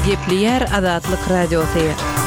Gepli Azatlyk Radiosu.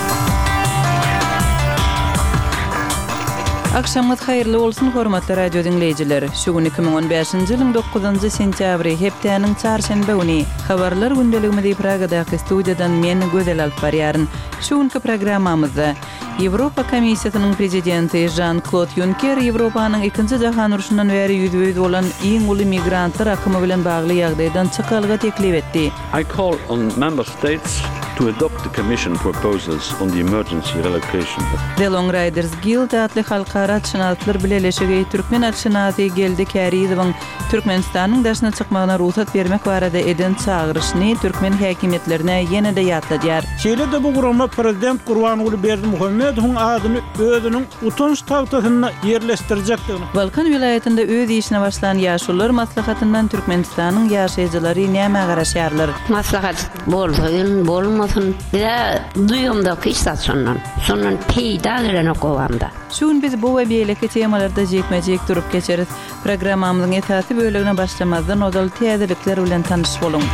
Akşamınız hayırlı olsun hormatly radio dinleyijiler. Şu gün 2015-nji ýylyň 9-njy sentýabry hepdeniň çarşembe güni habarlar gündeliginde Pragadaky studiýadan men Gözel alyp barýaryn. Şu günkü programmamyzda Ýewropa Komissiýasynyň prezidenti Jean-Claude Juncker Ýewropanyň 2-nji jahan uruşyndan bäri ýüzüňiz bolan iň uly migrantlar akymy bilen bagly ýagdaýdan çykalga teklip etdi. I call on member states to adopt the Commission proposals on the emergency relocation. The Long Riders Guild adly halkara çynatlar bileşigi Türkmen atşynaty geldi Karizowyň Türkmenistanyň daşyna çykmagyna ruhsat bermek barada eden çağırışny Türkmen häkimetlerine ýene-de ýatladýar. Şeýle-de bu gurama prezident Gurbanuly Berdimuhammedowyň adyny özüniň utanç tawtasyna ýerleşdirjekdigini. Balkan vilayetinde öz işine başlayan ýaşullar maslahatyndan Türkmenistanyň ýaşaýjylary näme garaşýarlar? Maslahat bolmasyn diýe duýumdaky istasyondan. Sondan peýda gelen okowanda. Şu gün biz bu we beýleki temalarda jekmejek durup geçeriz. Programmamyzyň esasy bölügine başlamazdan odal täzelikler bilen tanyş boluň.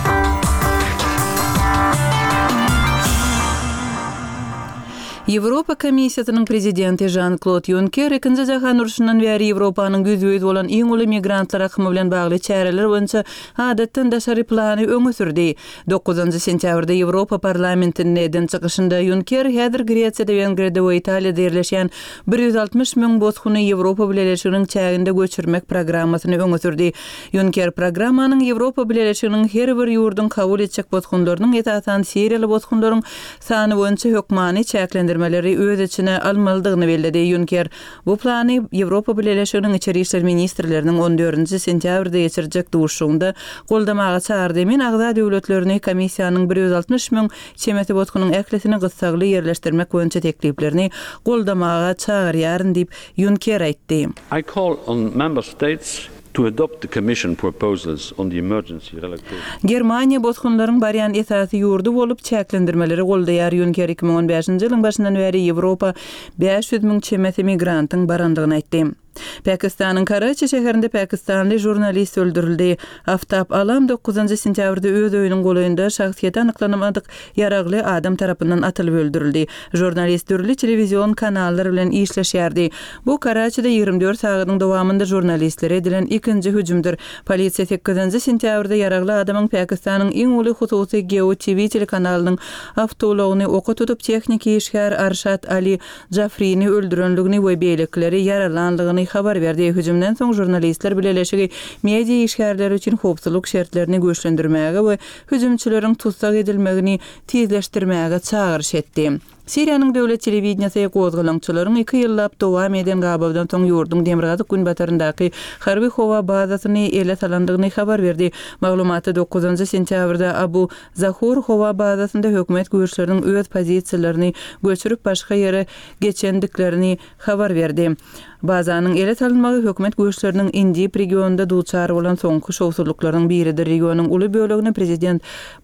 Ýewropa Komissiýasynyň prezidenti Jean-Claude Juncker 2-nji jahan uruşyndan bäri Ýewropanyň güýjüňiz bolan iň uly migrantlar akymy bilen bagly çäreler boýunça adatdan daşary plany öňe sürdi. 9-njy sentýabrda Ýewropa parlamentiniň eden çykyşynda Juncker häzir Gretsiýada, Wengriýada we Italiýada ýerleşýän 160 000 bozguny Ýewropa Birleşiginiň çäginde göçürmek programmasyny öňe sürdi. Juncker programmanyň Ýewropa Birleşiginiň her bir ýurdun kabul etjek bozgunlarynyň etasan Siriýaly bozgunlaryň sany boýunça hökmany çäklendirmek öz içine almalydygyny bellädi Juncker. Bu plany Ýewropa Birleşiginiň içeri işler ministrleriniň 14-nji sentýabrda geçirjek duruşunda goldamaga çağırdy. Men agza döwletlerini komissiýanyň 160 000 çemeti bozgunyň eklesini gyssagly ýerleşdirmek boýunça tekliplerini goldamaga çağırýaryn diýip Juncker aýtdy. I call on member states to adopt the Commission proposals on the emergency relocation. Germaniýa bozgunlaryň barýan esasy ýurdu bolup çäklendirmeleri goldaýar. Juncker 2015-nji ýylyň başyndan bäri Ýewropa 500 000 çemeti migrantyň barandygyny aýtdy. Pakistanyň Karachi şäherinde pakistanly jurnalist öldürildi. Aftab Alam 9-njy sentýabrda öz öýüniň golaýynda şahsiýeti anyklanmadyk ýaragly adam tarapyndan atylyp öldürildi. Jurnalist türli telewizion kanalları bilen işleşýärdi. Bu Karachi'de 24 sagatyň dowamında jurnalistlere edilen ikinji hüjümdür. Polisiýa 8-nji sentýabrda ýaragly adamyň Pakistanyň iň uly hususy Geo TV telekanalynyň awtologyny oka tutup texniki işgär Arshad Ali Jafriyni öldürenligini we beýlekleri yaralanlygyny habar berdi. Hüjümden soň jurnalistler bileşigi media işgärleri üçin howpsuzlyk şertlerini güýçlendirmäge we hüjümçileriň tutsak edilmegini tezleşdirmäge çağırış etdi. Siriýanyň döwlet telewizionyasy gozgalaňçylaryň 2 ýyllap dowam eden gabawdan soň ýurdun Demirgazyk gün bataryndaky harby howa bazasyny ele salandygyny habar berdi. Maglumaty 9-njy sentýabrda Abu Zahur howa bazasynda hökümet güýçleriniň öz pozisiýalaryny göçürüp başga ýere geçendiklerini habar berdi. Bazanyň ele salynmagy hökümet güýçleriniň Idlib regionunda duçar bolan soňky şowsuzlyklaryň biridir. Regionyň uly bölegine prezident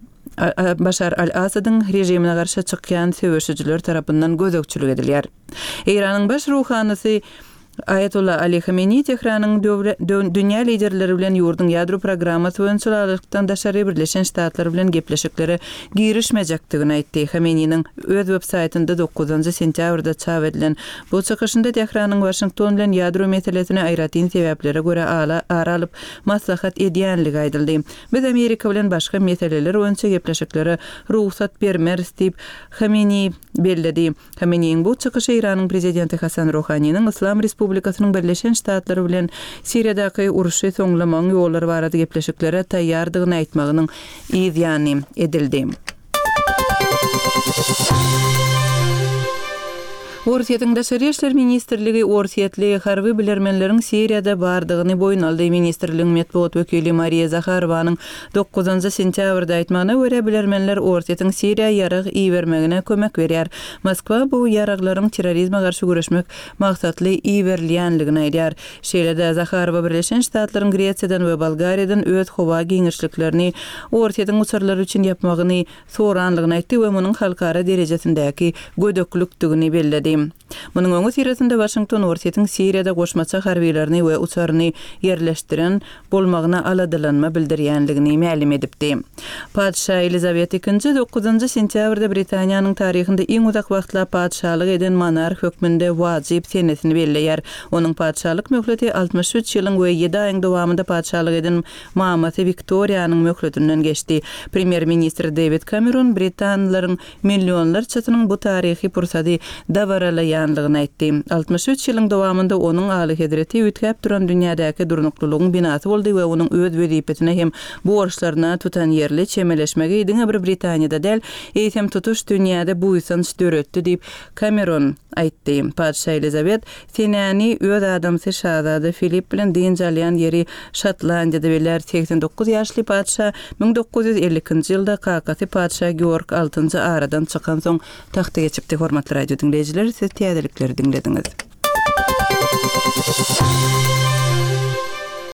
Başar al-Asadyň rejimine garşy çykýan söwüşçüler tarapyndan gözekçilik edilýär. Iranyň baş ruhanysy Ayatollah Ali Khamenei Tehranyň dünýä liderleri bilen ýurdun ýadro programmasy boýunça daşary Birleşen Ştatlar bilen gepleşiklere girişmejekdigini aýtdy. Khamenei'niň öz web-saýtynda 9-njy sentýabrda çap edilen bu çykyşynda Tehranyň Washington bilen ýadro meselesini aýratyn sebeplere görä aralyp maslahat edýänligi aýdyldy. Biz Amerika bilen başga meseleler boýunça gepleşiklere ruhsat bermeriz diýip Khamenei belledi. Khamenei'ň bu çykyşy Iranyň prezidenti Hasan Rouhanyň Islam Respublikasynyň Birleşen Ştatlar bilen Siriýadaky uruşy soňlamagyň ýollary barada gepleşiklere taýýardygyny aýtmagynyň ýany edildi. Orsiýetiň daşary işler ministrligi orsiýetli harby bilermenleriň Siriýada bardygyny boýun aldy. Ministrligiň medeniýet wekili Mariya Zaharowanyň 9-njy sentýabrda aýtmagyna görä bilermenler orsiýetiň Siriýa ýarag iýermegine kömek berýär. Moskwa bu ýaraglaryň terrorizme garşy güreşmek maksatly iýerilýänligini aýdýar. Şeýle-de Zaharowa Birleşen Ştatlaryň Gretsiýadan we Bolgariýadan öz howa giňişliklerini orsiýetiň uçurlary üçin ýapmagyny soranlygyny aýtdy we munyň halkara derejesindäki gödöklükdigini bellädi. etdi. Munyň öňü sirasynda Washington Universitetiň Siriýada goşmaça harbiýlerini we uçaryny ýerleşdiren bolmagyna aladylanma bildirýänligini ma'lum edipdi. Padşah Elizabeth II 9 sentýabrda Britaniýanyň taryhynda iň uzak wagtla padşahlyk eden monarh hökmünde wajyp senetini belleýär. Onuň padşahlyk möhleti 63 ýylyň we 7 aýyň dowamında padşahlyk eden Mamata Victoriýanyň möhletinden geçdi. Premier ministr David Cameron Britanlaryň millionlarçasynyň bu taryhy pursady dabaralaýanlygyny aýtdy. 63 ýylyň dowamında onuň aly hedreti ütkäp duran dünýädäki durnuklulygyň binasy boldy we onuň öz wezipetine hem borçlaryna tutan ýerli çemeleşmegi diňe bir Britaniýada däl eýtem tutuş dünýäde bu ýysynç döretdi diýip Cameron aýtdy. Padşah Elizabeth senäni öz adamsy şahzada Philip bilen diňjalýan ýeri Şotlandiýada beler. 89 ýaşly padşah 1952-nji ýylda kakasy padşah Georg VI aradan çykan soň tahta geçipdi. Hormatly radio dinleýijiler, siz täzelikleri dinlediňiz.